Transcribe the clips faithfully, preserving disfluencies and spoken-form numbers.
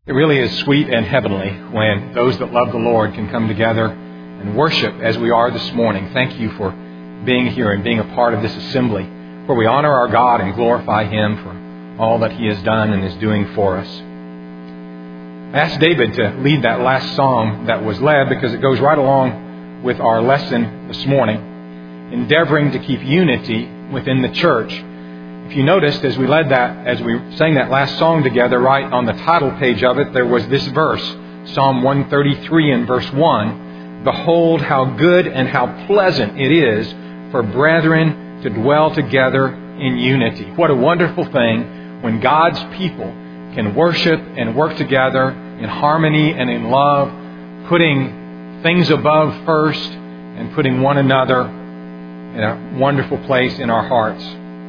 It really is sweet and heavenly when those that love the Lord can come together and worship as we are this morning. Thank you for being here and being a part of this assembly where we honor our God and glorify Him for all that He has done and is doing for us. I asked David to lead that last song that was led because it goes right along with our lesson this morning, endeavoring to keep unity within the church. If you noticed, as we led that, as we sang that last song together, right on the title page of it, there was this verse, Psalm one thirty-three and verse one. Behold, how good and how pleasant it is for brethren to dwell together in unity. What a wonderful thing when God's people can worship and work together in harmony and in love, putting things above first and putting one another in a wonderful place in our hearts.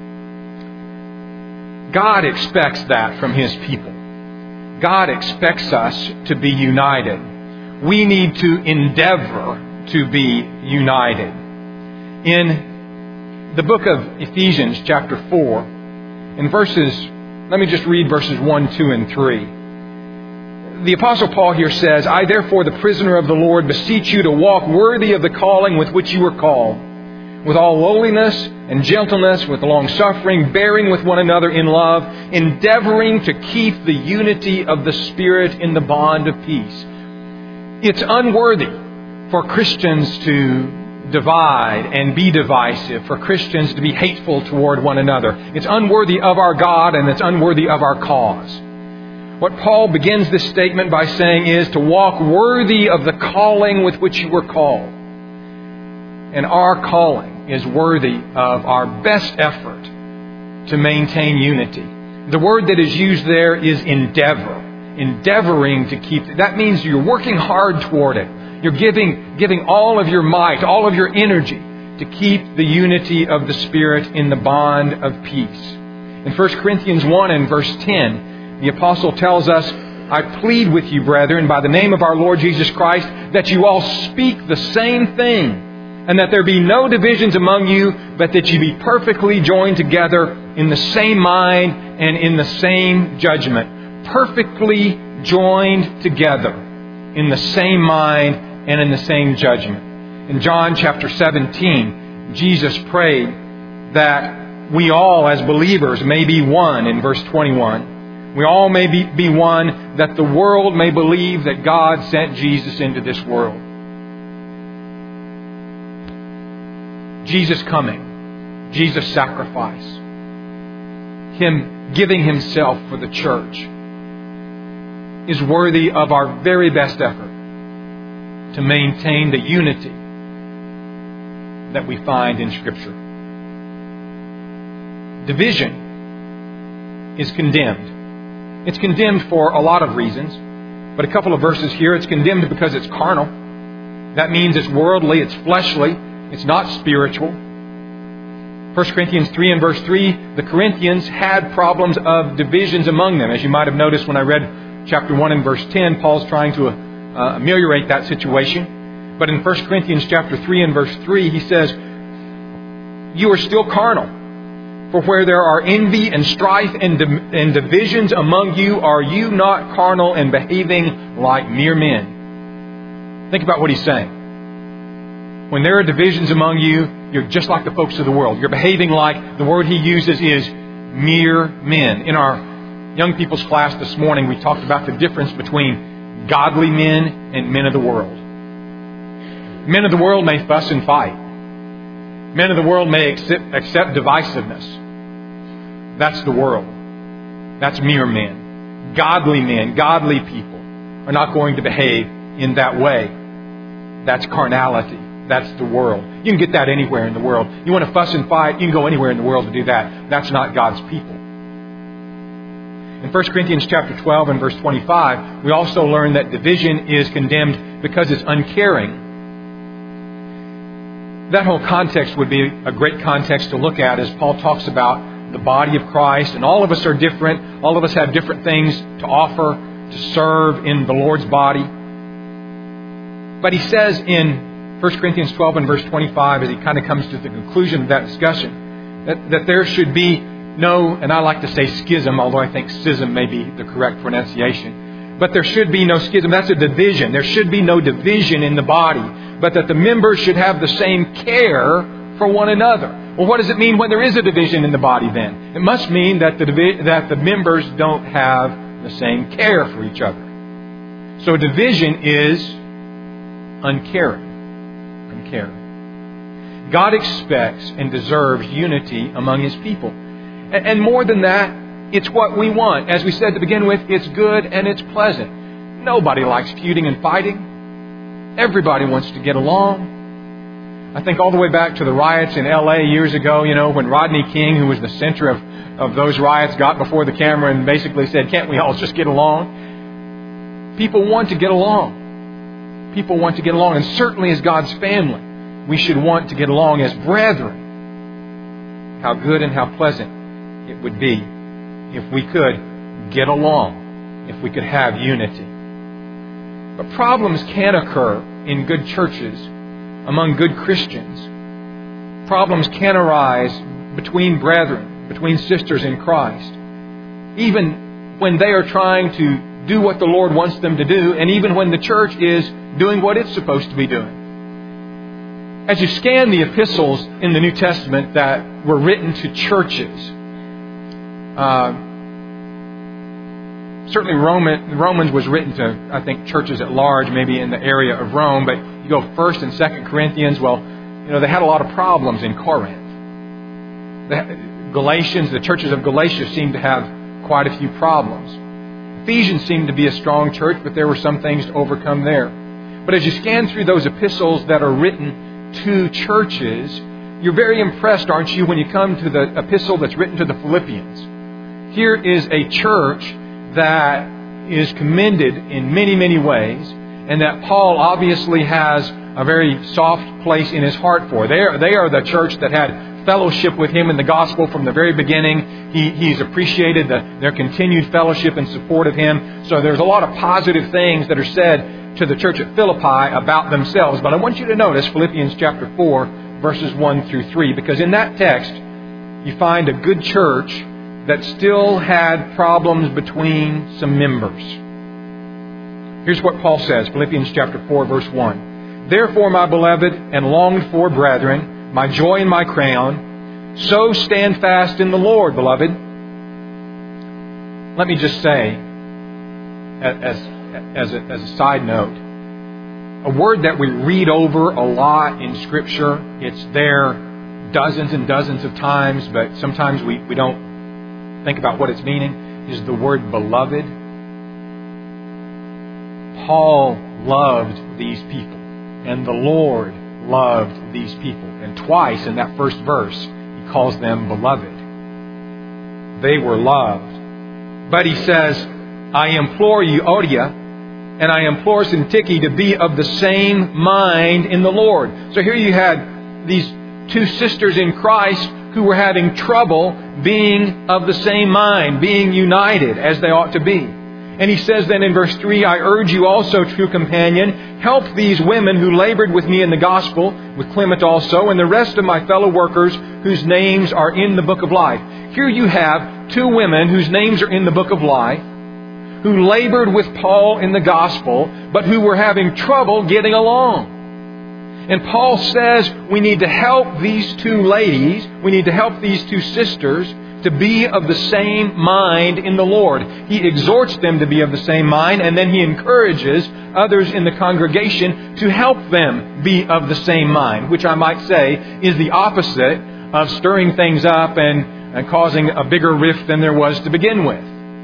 God expects that from His people. God expects us to be united. We need to endeavor to be united. In the book of Ephesians, chapter four, in verses, let me just read verses one, two, and three. The Apostle Paul here says, I therefore, the prisoner of the Lord, beseech you to walk worthy of the calling with which you were called, with all lowliness and gentleness, with long-suffering, bearing with one another in love, endeavoring to keep the unity of the Spirit in the bond of peace. It's unworthy for Christians to divide and be divisive, for Christians to be hateful toward one another. It's unworthy of our God and it's unworthy of our cause. What Paul begins this statement by saying is to walk worthy of the calling with which you were called. And our calling is worthy of our best effort to maintain unity. The word that is used there is endeavor. Endeavoring to keep it. That means you're working hard toward it. You're giving, giving all of your might, all of your energy to keep the unity of the Spirit in the bond of peace. In First Corinthians one and verse ten, the Apostle tells us, I plead with you, brethren, by the name of our Lord Jesus Christ, that you all speak the same thing, and that there be no divisions among you, but that you be perfectly joined together in the same mind and in the same judgment. Perfectly joined together in the same mind and in the same judgment. In John chapter seventeen, Jesus prayed that we all as believers may be one in verse twenty-one. We all may be, be one, that the world may believe that God sent Jesus into this world. Jesus coming, Jesus' sacrifice, Him giving Himself for the church is worthy of our very best effort to maintain the unity that we find in Scripture. Division is condemned. It's condemned for a lot of reasons, but a couple of verses here, it's condemned because it's carnal. That means it's worldly, it's fleshly. It's not spiritual. First Corinthians three and verse three, the Corinthians had problems of divisions among them. As you might have noticed when I read chapter one and verse ten, Paul's trying to uh, ameliorate that situation. But in First Corinthians chapter three and verse three, he says, you are still carnal. For where there are envy and strife and, di- and divisions among you, are you not carnal and behaving like mere men? Think about what he's saying. When there are divisions among you, you're just like the folks of the world. You're behaving like, the word he uses is mere men. In our young people's class this morning, we talked about the difference between godly men and men of the world. Men of the world may fuss and fight. Men of the world may accept, accept divisiveness. That's the world. That's mere men. Godly men, godly people are not going to behave in that way. That's carnality. That's the world. You can get that anywhere in the world. You want to fuss and fight, you can go anywhere in the world to do that. That's not God's people. In First Corinthians chapter twelve and verse twenty-five, we also learn that division is condemned because it's uncaring. That whole context would be a great context to look at as Paul talks about the body of Christ. And all of us are different. All of us have different things to offer, to serve in the Lord's body. But he says in First Corinthians twelve and verse twenty-five, as he kind of comes to the conclusion of that discussion, that, that there should be no, and I like to say schism, although I think schism may be the correct pronunciation, but there should be no schism. That's a division. There should be no division in the body, but that the members should have the same care for one another. Well, what does it mean when there is a division in the body then? It must mean that the divi- that the members don't have the same care for each other. So division is uncaring. Uncaring. God expects and deserves unity among His people. And, and more than that, it's what we want. As we said to begin with, it's good and it's pleasant. Nobody likes feuding and fighting. Everybody wants to get along. I think all the way back to the riots in L A years ago, you know, when Rodney King, who was the center of, of those riots, got before the camera and basically said, can't we all just get along? People want to get along. People want to get along. And certainly as God's family, we should want to get along as brethren. How good and how pleasant it would be if we could get along, if we could have unity. But problems can occur in good churches, among good Christians. Problems can arise between brethren, between sisters in Christ, even when they are trying to do what the Lord wants them to do, and even when the church is doing what it's supposed to be doing. As you scan the epistles in the New Testament that were written to churches, uh, certainly Roman, Romans was written to, I think, churches at large, maybe in the area of Rome, but you go First and Second Corinthians, well, you know, they had a lot of problems in Corinth. The Galatians, the churches of Galatia seemed to have quite a few problems. Ephesians seemed to be a strong church, but there were some things to overcome there. But as you scan through those epistles that are written to churches, you're very impressed, aren't you, when you come to the epistle that's written to the Philippians. Here is a church that is commended in many, many ways, and that Paul obviously has a very soft place in his heart for. They are, they are the church that had fellowship with him in the gospel from the very beginning. He, he's appreciated the, their continued fellowship and support of him. So there's a lot of positive things that are said to the church at Philippi about themselves. But I want you to notice Philippians chapter four, verses one through three, because in that text you find a good church that still had problems between some members. Here's what Paul says, Philippians chapter four, verse one. Therefore, my beloved and longed for brethren, my joy and my crown, so stand fast in the Lord, beloved. Let me just say, as, as, a, as a side note, a word that we read over a lot in Scripture, it's there dozens and dozens of times, but sometimes we, we don't think about what it's meaning, is the word beloved. Paul loved these people, and the Lord loved these people. And twice in that first verse, he calls them beloved. They were loved. But he says, I implore you, Euodia, and I implore Syntyche to be of the same mind in the Lord. So here you had these two sisters in Christ who were having trouble being of the same mind, being united as they ought to be. And he says then in verse three, I urge you also, true companion, help these women who labored with me in the gospel, with Clement also, and the rest of my fellow workers whose names are in the book of life. Here you have two women whose names are in the book of life, who labored with Paul in the gospel, but who were having trouble getting along. And Paul says we need to help these two ladies, we need to help these two sisters to be of the same mind in the Lord. He exhorts them to be of the same mind, and then he encourages others in the congregation to help them be of the same mind, which I might say is the opposite of stirring things up and, and causing a bigger rift than there was to begin with.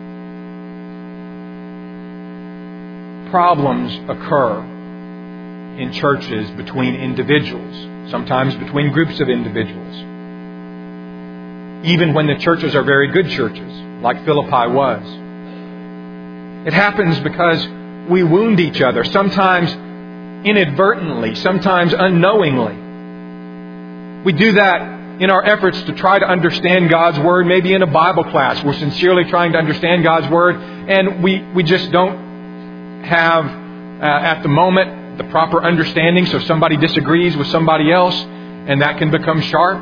Problems occur in churches between individuals, sometimes between groups of individuals. Even when the churches are very good churches, like Philippi was. It happens because we wound each other, sometimes inadvertently, sometimes unknowingly. We do that in our efforts to try to understand God's Word, maybe in a Bible class. We're sincerely trying to understand God's Word, and we, we just don't have, uh, at the moment, the proper understanding, so somebody disagrees with somebody else, and that can become sharp.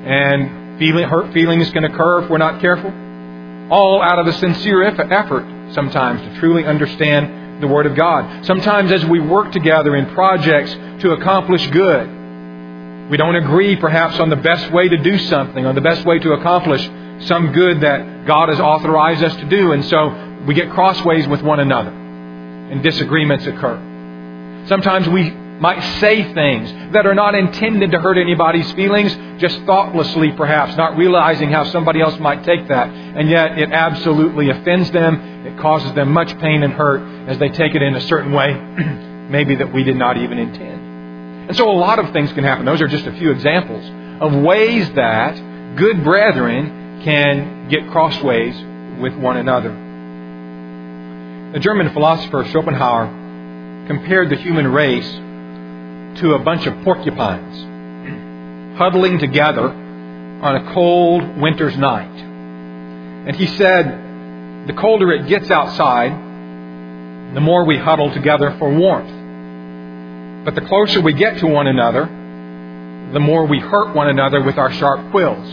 And Feeling, hurt feelings can occur if we're not careful. All out of a sincere effort, sometimes to truly understand the Word of God. Sometimes as we work together in projects to accomplish good, we don't agree perhaps on the best way to do something, on the best way to accomplish some good that God has authorized us to do. And so we get crossways with one another and disagreements occur. Sometimes we might say things that are not intended to hurt anybody's feelings, just thoughtlessly perhaps, not realizing how somebody else might take that. And yet it absolutely offends them. It causes them much pain and hurt as they take it in a certain way, maybe that we did not even intend. And so a lot of things can happen. Those are just a few examples of ways that good brethren can get crossways with one another. The German philosopher Schopenhauer compared the human race to a bunch of porcupines huddling together on a cold winter's night. And he said, the colder it gets outside, the more we huddle together for warmth. But the closer we get to one another, the more we hurt one another with our sharp quills.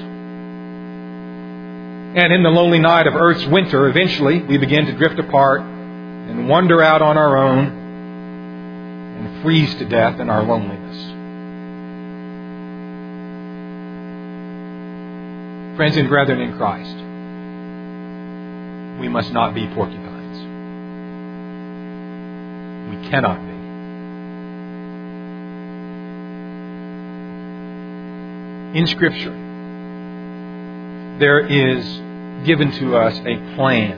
And in the lonely night of Earth's winter, eventually we begin to drift apart and wander out on our own and freeze to death in our loneliness. Friends and brethren in Christ, we must not be porcupines. We cannot be. In Scripture, there is given to us a plan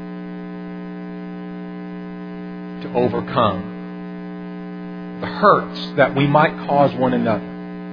to overcome the hurts that we might cause one another,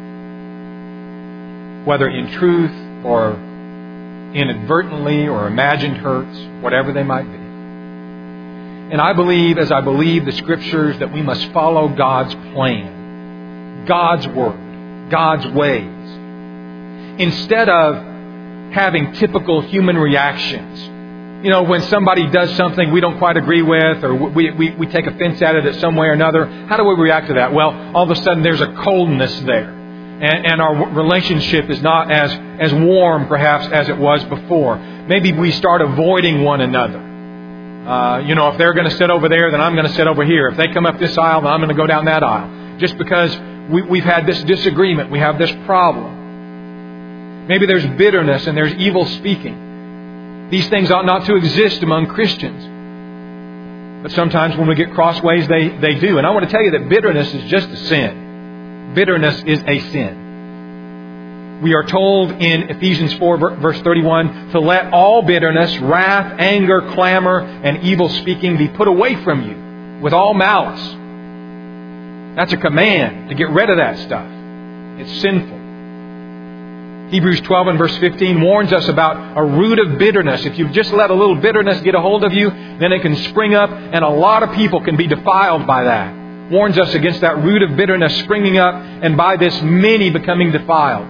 whether in truth or inadvertently or imagined hurts, whatever they might be. And I believe, as I believe the Scriptures, that we must follow God's plan, God's Word, God's ways, instead of having typical human reactions. You know, when somebody does something we don't quite agree with, or we, we, we take offense at it in some way or another, how do we react to that? Well, all of a sudden there's a coldness there. And, and our relationship is not as, as warm, perhaps, as it was before. Maybe we start avoiding one another. Uh, you know, if they're going to sit over there, then I'm going to sit over here. If they come up this aisle, then I'm going to go down that aisle. Just because we, we've had this disagreement, we have this problem. Maybe there's bitterness and there's evil speaking. These things ought not to exist among Christians. But sometimes when we get crossways, they, they do. And I want to tell you that bitterness is just a sin. Bitterness is a sin. We are told in Ephesians four, verse thirty-one, to let all bitterness, wrath, anger, clamor, and evil speaking be put away from you with all malice. That's a command to get rid of that stuff. It's sinful. Hebrews twelve and verse fifteen warns us about a root of bitterness. If you've just let a little bitterness get a hold of you, then it can spring up, and a lot of people can be defiled by that. Warns us against that root of bitterness springing up, and by this many becoming defiled.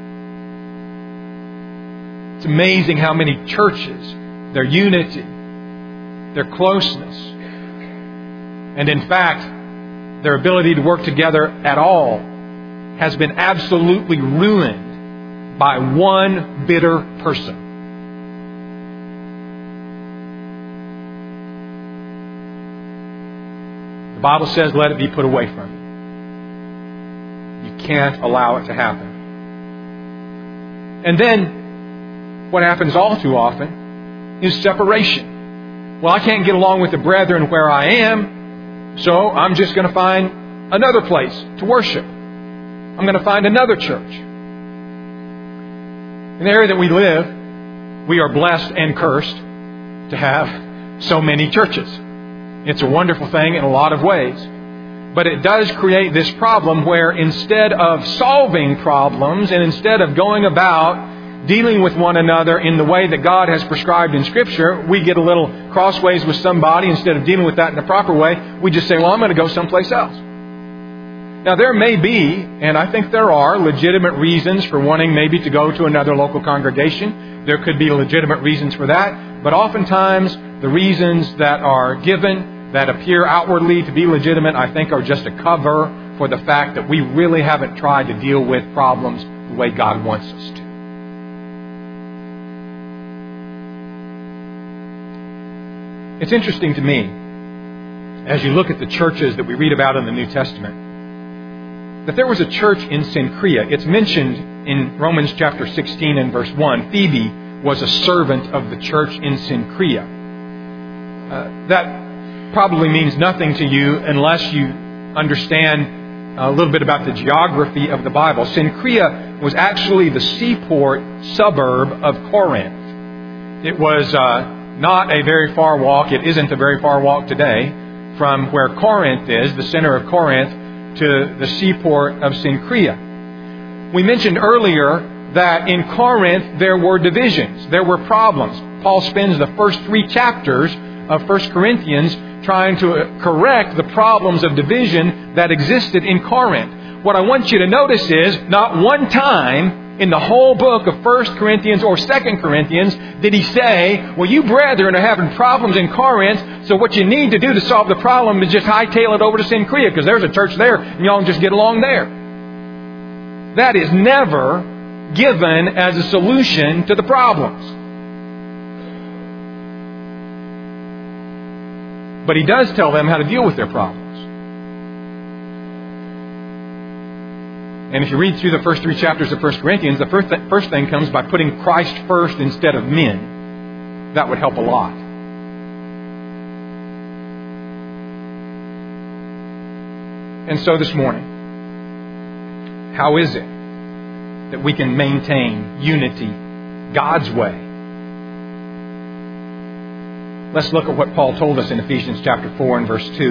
It's amazing how many churches, their unity, their closeness, and in fact, their ability to work together at all has been absolutely ruined by one bitter person. The Bible says, let it be put away from you. You can't allow it to happen. And then, what happens all too often is separation. Well, I can't get along with the brethren where I am, so I'm just going to find another place to worship. I'm going to find another church. In the area that we live, we are blessed and cursed to have so many churches. It's a wonderful thing in a lot of ways. But it does create this problem where instead of solving problems and instead of going about dealing with one another in the way that God has prescribed in Scripture, we get a little crossways with somebody. Instead of dealing with that in a proper way, we just say, well, I'm going to go someplace else. Now, there may be, and I think there are, legitimate reasons for wanting maybe to go to another local congregation. There could be legitimate reasons for that. But oftentimes, the reasons that are given, that appear outwardly to be legitimate, I think are just a cover for the fact that we really haven't tried to deal with problems the way God wants us to. It's interesting to me, as you look at the churches that we read about in the New Testament, that there was a church in Cenchrea. It's mentioned in Romans chapter sixteen and verse one. Phoebe was a servant of the church in Cenchrea. Uh, that probably means nothing to you unless you understand a little bit about the geography of the Bible. Cenchrea was actually the seaport suburb of Corinth. It was uh, not a very far walk. It isn't a very far walk today from where Corinth is, the center of Corinth, to the seaport of Cenchrea. We mentioned earlier that in Corinth there were divisions, there were problems. Paul spends the first three chapters of First Corinthians trying to correct the problems of division that existed in Corinth. What I want you to notice is, not one time in the whole book of First Corinthians or Second Corinthians did he say, well, you brethren are having problems in Corinth, so what you need to do to solve the problem is just hightail it over to Cenchrea, because there's a church there, and y'all can just get along there. That is never given as a solution to the problems. But he does tell them how to deal with their problems. And if you read through the first three chapters of First Corinthians, the first, th- first thing comes by putting Christ first instead of men. That would help a lot. And so this morning, how is it that we can maintain unity God's way? Let's look at what Paul told us in Ephesians chapter four and verse two.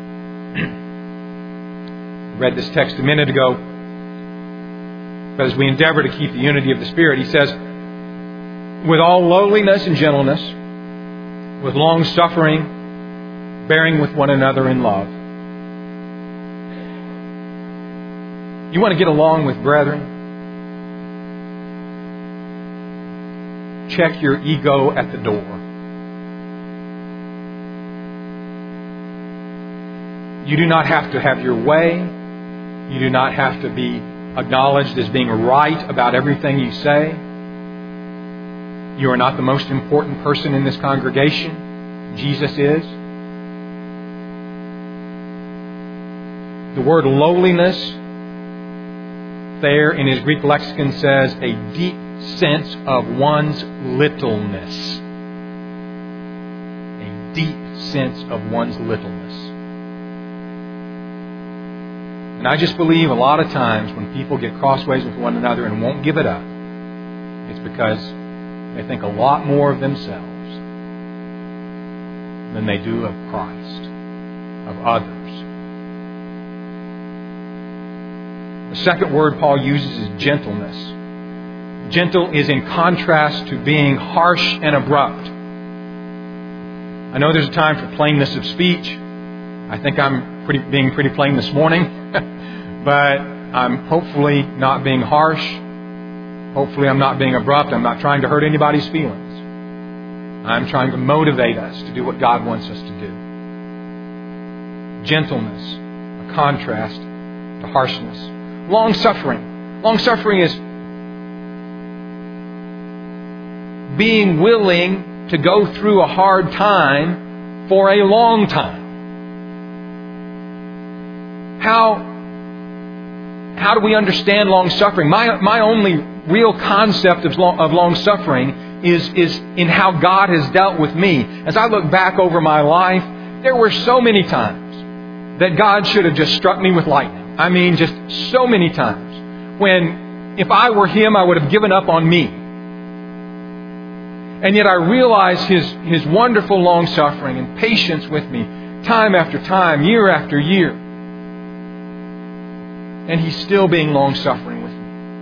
I read this text a minute ago. But as we endeavor to keep the unity of the Spirit, he says, with all lowliness and gentleness, with long suffering, bearing with one another in love. You want to get along with brethren? Check your ego at the door. You do not have to have your way. You do not have to be acknowledged as being right about everything you say. You are not the most important person in this congregation. Jesus is. The word lowliness there in his Greek lexicon says a deep sense of one's littleness. A deep sense of one's littleness. And I just believe a lot of times when people get crossways with one another and won't give it up, it's because they think a lot more of themselves than they do of Christ, of others. The second word Paul uses is gentleness. Gentle is in contrast to being harsh and abrupt. I know there's a time for plainness of speech. I think I'm pretty, being pretty plain this morning. But I'm hopefully not being harsh. Hopefully I'm not being abrupt. I'm not trying to hurt anybody's feelings. I'm trying to motivate us to do what God wants us to do. Gentleness, a contrast to harshness. Long-suffering. Long-suffering is being willing to go through a hard time for a long time. How How do we understand long-suffering? My my only real concept of, long, of long-suffering is, is in how God has dealt with me. As I look back over my life, there were so many times that God should have just struck me with lightning. I mean, just so many times. When, if I were Him, I would have given up on me. And yet I realize His, His wonderful long-suffering and patience with me, time after time, year after year. And He's still being long-suffering with me.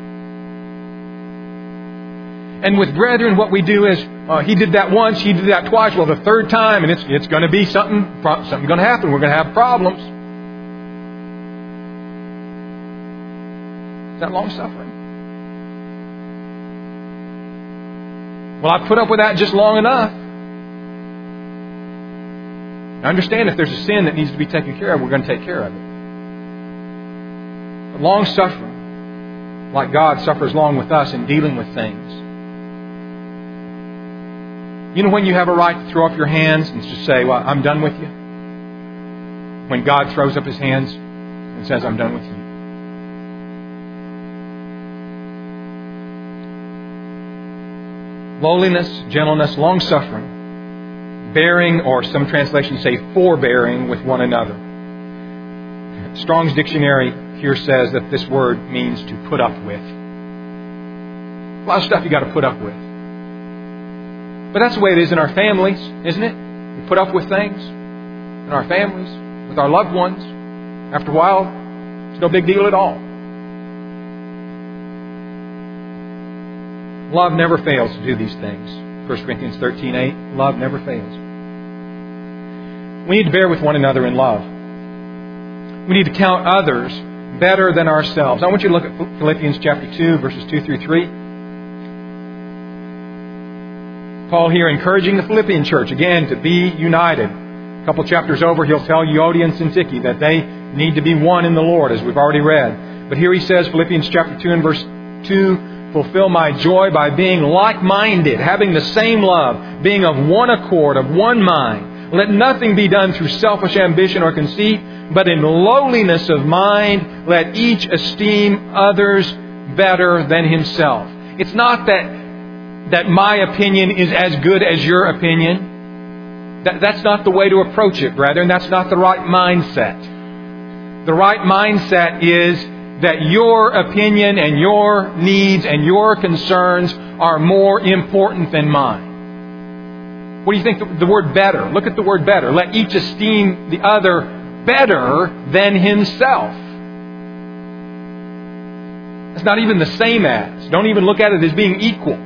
And with brethren, what we do is, uh, He did that once, He did that twice. Well, the third time, and it's it's going to be something, something going to happen. We're going to have problems. Is that long-suffering? Well, I put up with that just long enough. I understand if there's a sin that needs to be taken care of, we're going to take care of it. Long-suffering, like God suffers long with us in dealing with things, You know when you have a right to throw up your hands and just say, well, I'm done with you? When God throws up His hands and says, I'm done with you. Lowliness, gentleness, long-suffering, bearing, or some translations say forbearing with one another. Strong's Dictionary here says that this word means to put up with. A lot of stuff you got to put up with. But that's the way it is in our families, isn't it? We put up with things in our families, with our loved ones. After a while, it's no big deal at all. Love never fails to do these things. First Corinthians thirteen eight, love never fails. We need to bear with one another in love. We need to count others better than ourselves. I want you to look at Philippians chapter two, verses two through three. Paul here encouraging the Philippian church, again, to be united. A couple chapters over, he'll tell Euodia and Syntyche that they need to be one in the Lord, as we've already read. But here he says, Philippians chapter two and verse two, fulfill my joy by being like-minded, having the same love, being of one accord, of one mind. Let nothing be done through selfish ambition or conceit, but in lowliness of mind, let each esteem others better than himself. It's not that that my opinion is as good as your opinion. That, that's not the way to approach it, brethren. That's not the right mindset. The right mindset is that your opinion and your needs and your concerns are more important than mine. What do you think the, the word better? Look at the word better. Let each esteem the other better than himself. It's not even the same as. Don't even look at it as being equal.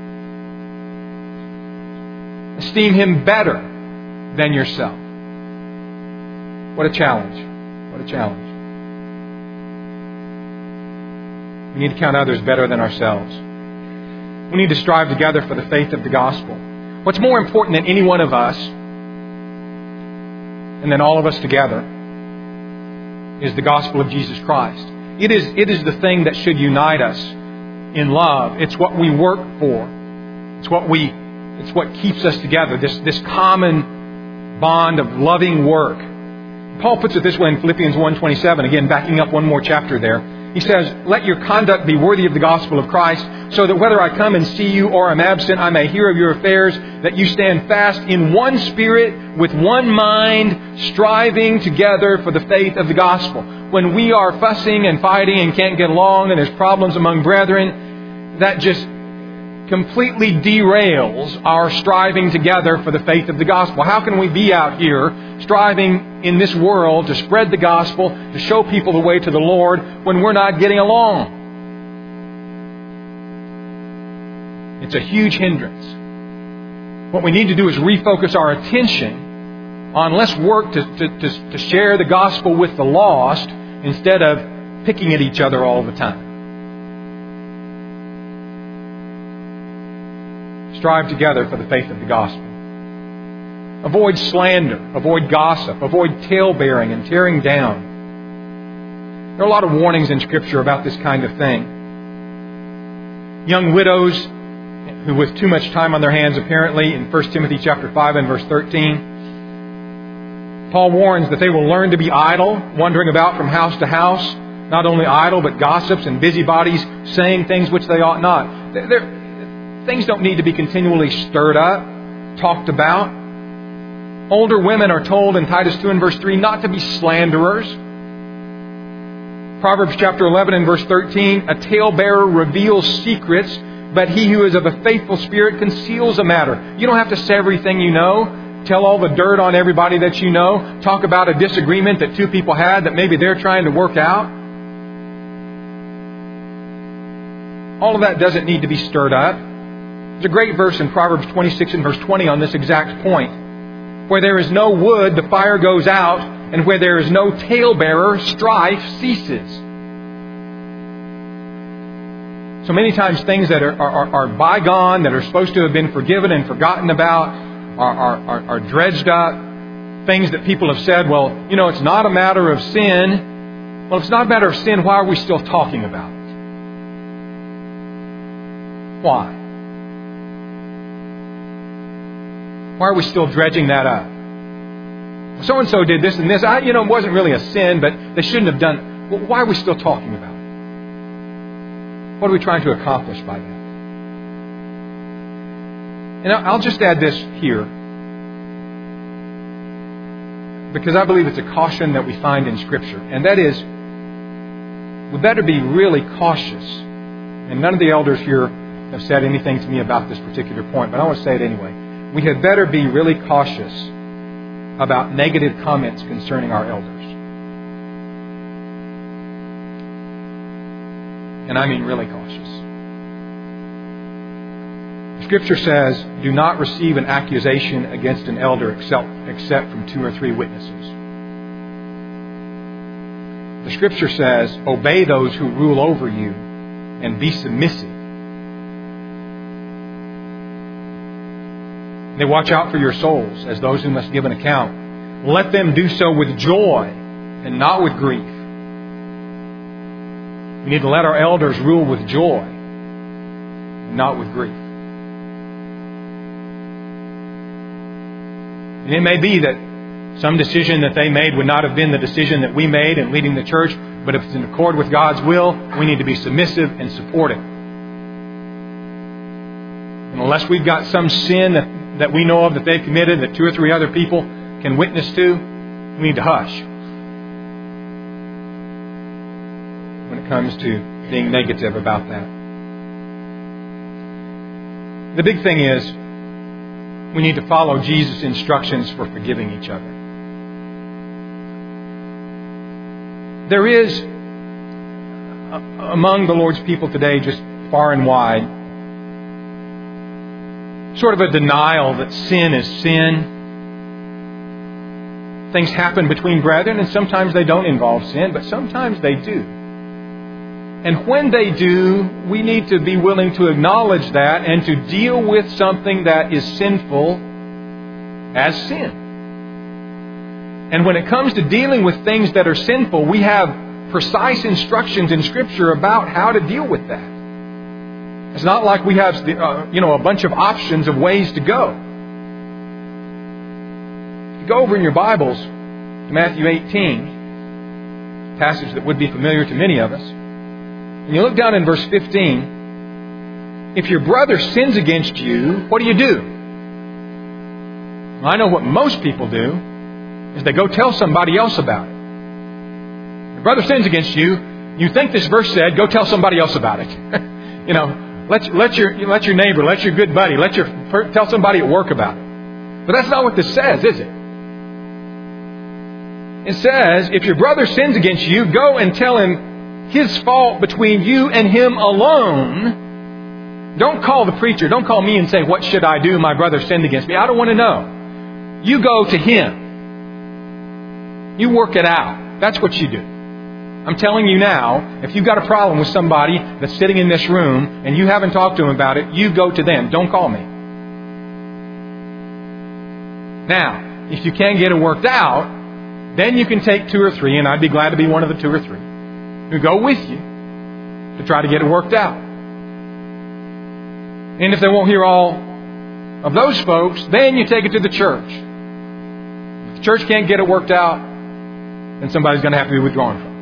Esteem him better than yourself. What a challenge. What a challenge. We need to count others better than ourselves. We need to strive together for the faith of the gospel. What's more important than any one of us, and then all of us together, is the gospel of Jesus Christ. It is, it is the thing that should unite us in love. It's what we work for. It's what we, it's what keeps us together. This, this common bond of loving work. Paul puts it this way in Philippians one twenty-seven, again backing up one more chapter there. He says, let your conduct be worthy of the gospel of Christ, so that whether I come and see you or am absent, I may hear of your affairs, that you stand fast in one spirit, with one mind, striving together for the faith of the gospel. When we are fussing and fighting and can't get along and there's problems among brethren, that just completely derails our striving together for the faith of the gospel. How can we be out here striving in this world to spread the gospel, to show people the way to the Lord, when we're not getting along? It's a huge hindrance. What we need to do is refocus our attention on let's work to, to, to, to share the gospel with the lost instead of picking at each other all the time. Strive together for the faith of the gospel. Avoid slander, avoid gossip, avoid tale-bearing and tearing down. There are a lot of warnings in Scripture about this kind of thing. Young widows who with too much time on their hands, apparently, in First Timothy chapter five and verse thirteen, Paul warns that they will learn to be idle, wandering about from house to house. Not only idle, but gossips and busybodies, saying things which they ought not. They're, they're, things don't need to be continually stirred up, talked about. Older women are told in Titus two and verse three not to be slanderers. Proverbs chapter eleven and verse thirteen, a talebearer reveals secrets, but he who is of a faithful spirit conceals a matter. You don't have to say everything you know. Tell all the dirt on everybody that you know. Talk about a disagreement that two people had that maybe they're trying to work out. All of that doesn't need to be stirred up. There's a great verse in Proverbs twenty-six and verse twenty on this exact point. Where there is no wood, the fire goes out, and where there is no talebearer, strife ceases. So many times things that are, are, are bygone, that are supposed to have been forgiven and forgotten about, are, are, are dredged up. Things that people have said, well, you know, it's not a matter of sin. Well, if it's not a matter of sin, why are we still talking about it? Why? Why are we still dredging that up? So-and-so did this and this. I, you know, it wasn't really a sin, but they shouldn't have done it. Well, why are we still talking about it? What are we trying to accomplish by that? And I'll just add this here, because I believe it's a caution that we find in Scripture. And that is, we better be really cautious. And none of the elders here have said anything to me about this particular point, but I want to say it anyway. We had better be really cautious about negative comments concerning our elders. And I mean really cautious. Scripture says, do not receive an accusation against an elder except, except from two or three witnesses. The Scripture says, obey those who rule over you and be submissive. They watch out for your souls as those who must give an account. Let them do so with joy and not with grief. We need to let our elders rule with joy and not with grief. And it may be that some decision that they made would not have been the decision that we made in leading the church, but if it's in accord with God's will, we need to be submissive and support it. And unless we've got some sin that that we know of that they've committed, that two or three other people can witness to, we need to hush when it comes to being negative about that. The big thing is, we need to follow Jesus' instructions for forgiving each other. There is, among the Lord's people today, just far and wide, sort of a denial that sin is sin. Things happen between brethren, and sometimes they don't involve sin, but sometimes they do. And when they do, we need to be willing to acknowledge that and to deal with something that is sinful as sin. And when it comes to dealing with things that are sinful, we have precise instructions in Scripture about how to deal with that. It's not like we have, uh, you know, a bunch of options of ways to go. If you go over in your Bibles to Matthew eighteen, a passage that would be familiar to many of us, and you look down in verse fifteen, if your brother sins against you, what do you do? Well, I know what most people do is they go tell somebody else about it. Your brother sins against you, you think this verse said, go tell somebody else about it. you know, Let, let your let your neighbor, let your good buddy, let your tell somebody at work about it. But that's not what this says, is it? It says, if your brother sins against you, go and tell him his fault between you and him alone. Don't call the preacher. Don't call me and say, what should I do? My brother sinned against me. I don't want to know. You go to him. You work it out. That's what you do. I'm telling you now, if you've got a problem with somebody that's sitting in this room and you haven't talked to them about it, you go to them. Don't call me. Now, if you can't get it worked out, then you can take two or three, and I'd be glad to be one of the two or three, who go with you to try to get it worked out. And if they won't hear all of those folks, then you take it to the church. If the church can't get it worked out, then somebody's going to have to be withdrawn from it.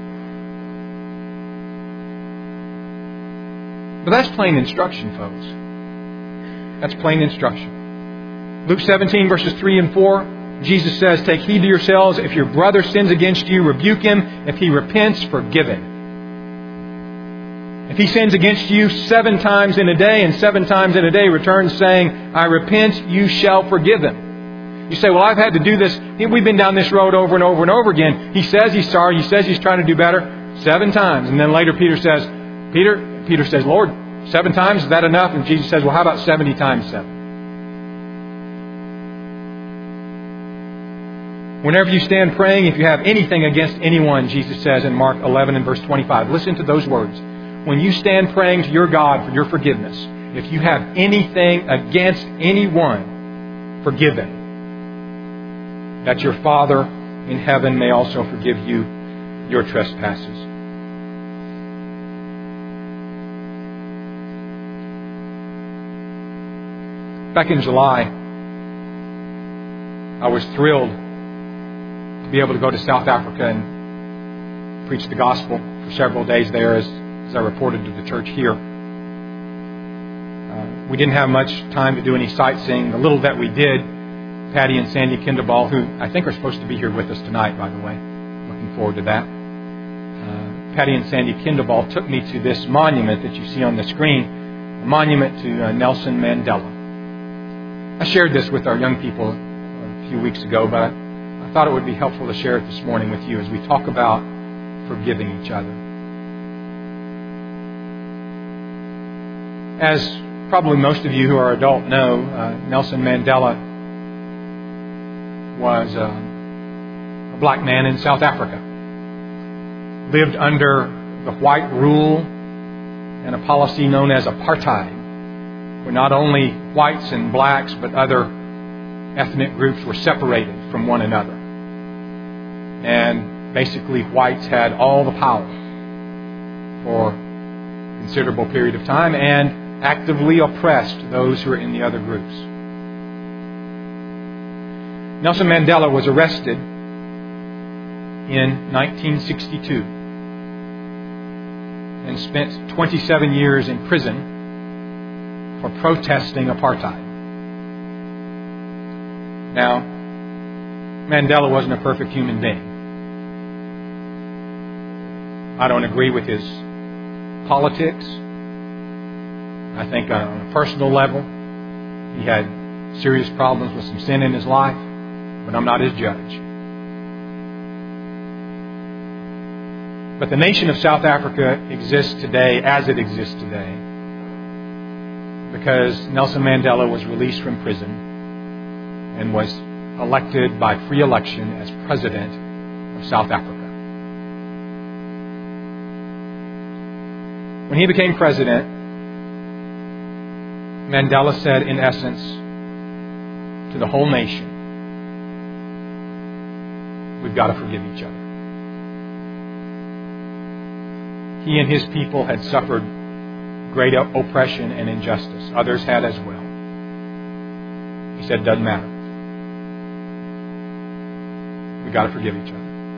But that's plain instruction, folks. That's plain instruction. Luke seventeen, verses three and four, Jesus says, take heed to yourselves. If your brother sins against you, rebuke him. If he repents, forgive him. If he sins against you seven times in a day, and seven times in a day returns saying, I repent, you shall forgive him. You say, well, I've had to do this. We've been down this road over and over and over again. He says he's sorry. He says he's trying to do better. Seven times. And then later Peter says, Peter... Peter says, Lord, seven times, is that enough? And Jesus says, well, how about seventy times seven? Whenever you stand praying, if you have anything against anyone, Jesus says in Mark eleven and verse twenty-five, listen to those words. When you stand praying to your God for your forgiveness, if you have anything against anyone, forgive them, that your Father in heaven may also forgive you your trespasses. Back in July, I was thrilled to be able to go to South Africa and preach the gospel for several days there as, as I reported to the church here. Uh, we didn't have much time to do any sightseeing. The little that we did, Patty and Sandy Kindeball, who I think are supposed to be here with us tonight, by the way. Looking forward to that. Uh, Patty and Sandy Kindeball took me to this monument that you see on the screen, a monument to uh, Nelson Mandela. I shared this with our young people a few weeks ago, but I, I thought it would be helpful to share it this morning with you as we talk about forgiving each other. As probably most of you who are adult know, uh, Nelson Mandela was uh, a black man in South Africa. Lived under the white rule and a policy known as apartheid, where not only whites and blacks but other ethnic groups were separated from one another. And basically whites had all the power for a considerable period of time and actively oppressed those who were in the other groups. Nelson Mandela was arrested in nineteen sixty-two and spent twenty-seven years in prison for protesting apartheid. Now, Mandela wasn't a perfect human being. I don't agree with his politics. I think on a personal level, he had serious problems with some sin in his life, but I'm not his judge. But the nation of South Africa exists today as it exists today because Nelson Mandela was released from prison and was elected by free election as president of South Africa. When he became president, Mandela said, in essence, to the whole nation, we've got to forgive each other. He and his people had suffered great oppression and injustice. Others had as well. He said, it doesn't matter. We've got to forgive each other.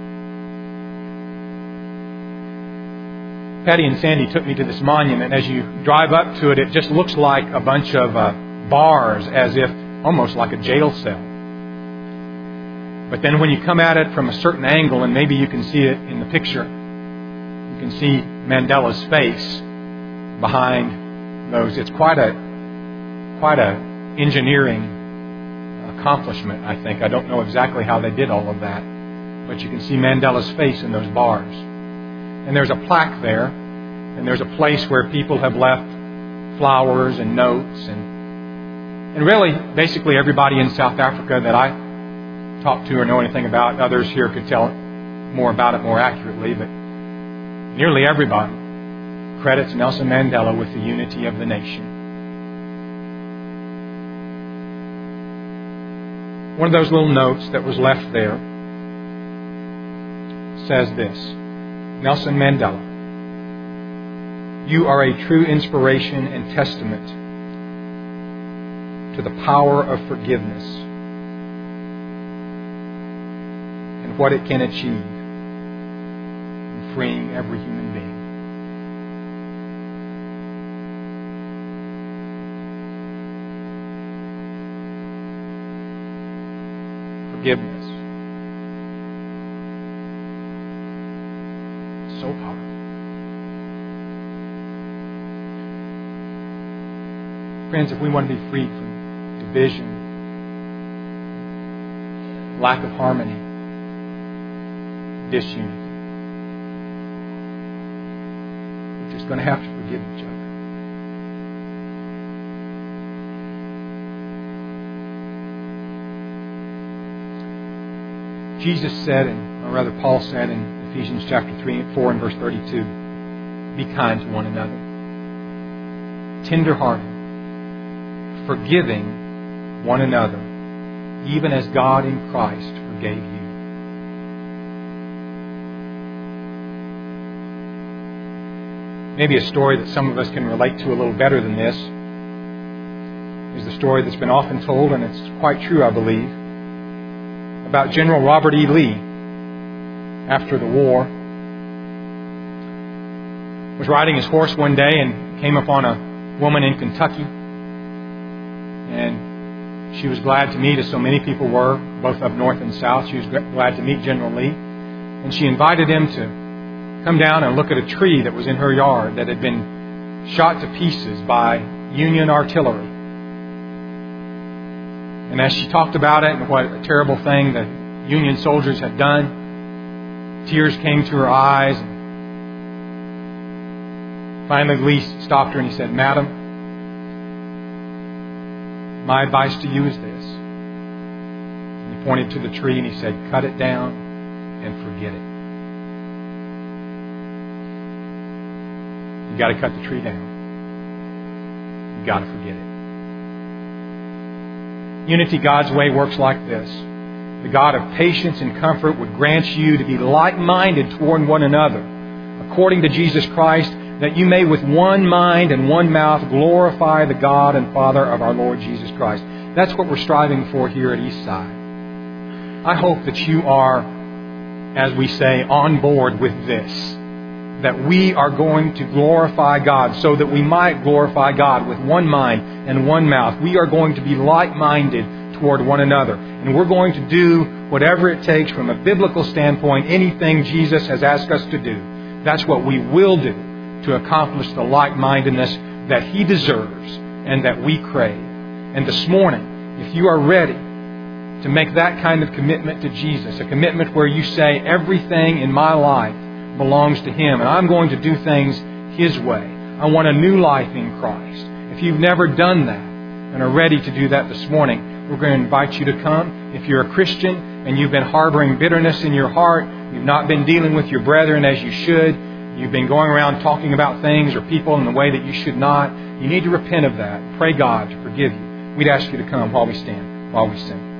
Patty and Sandy took me to this monument. As you drive up to it, it just looks like a bunch of uh, bars, as if almost like a jail cell. But then when you come at it from a certain angle, and maybe you can see it in the picture, you can see Mandela's face behind those. It's quite a quite a engineering accomplishment, I think. I don't know exactly how they did all of that, but you can see Mandela's face in those bars. And there's a plaque there, and there's a place where people have left flowers and notes, and and really, basically everybody in South Africa that I talked to or know anything about, others here could tell more about it more accurately, but nearly everybody credits Nelson Mandela with the unity of the nation. One of those little notes that was left there says this: Nelson Mandela, you are a true inspiration and testament to the power of forgiveness and what it can achieve in freeing every human being. Forgiveness. So powerful. Friends, if we want to be freed from division, lack of harmony, disunity, we're just going to have to forgive each other. Jesus said, and or rather Paul said in Ephesians chapter three, four and verse thirty-two, be kind to one another, tender-hearted, forgiving one another, even as God in Christ forgave you. Maybe a story that some of us can relate to a little better than this is the story that's been often told, and it's quite true, I believe, about General Robert E. Lee after the war. Was riding his horse one day and came upon a woman in Kentucky. And she was glad to meet, as so many people were, both up north and south. She was glad to meet General Lee. And she invited him to come down and look at a tree that was in her yard that had been shot to pieces by Union artillery. And as she talked about it and what a terrible thing the Union soldiers had done, tears came to her eyes. Finally, Lee stopped her and he said, "Madam, my advice to you is this." And he pointed to the tree and he said, "Cut it down and forget it." You've got to cut the tree down. You've got to forget it. Unity, God's way, works like this. The God of patience and comfort would grant you to be like-minded toward one another, according to Jesus Christ, that you may with one mind and one mouth glorify the God and Father of our Lord Jesus Christ. That's what we're striving for here at Eastside. I hope that you are, as we say, on board with this. That we are going to glorify God so that we might glorify God with one mind and one mouth. We are going to be like-minded toward one another. And we're going to do whatever it takes from a biblical standpoint, anything Jesus has asked us to do. That's what we will do to accomplish the like-mindedness that He deserves and that we crave. And this morning, if you are ready to make that kind of commitment to Jesus, a commitment where you say, everything in my life belongs to Him, and I'm going to do things His way. I want a new life in Christ. If you've never done that and are ready to do that this morning, we're going to invite you to come. If you're a Christian and you've been harboring bitterness in your heart, you've not been dealing with your brethren as you should, you've been going around talking about things or people in the way that you should not, you need to repent of that. Pray God to forgive you. We'd ask you to come while we stand, while we sing.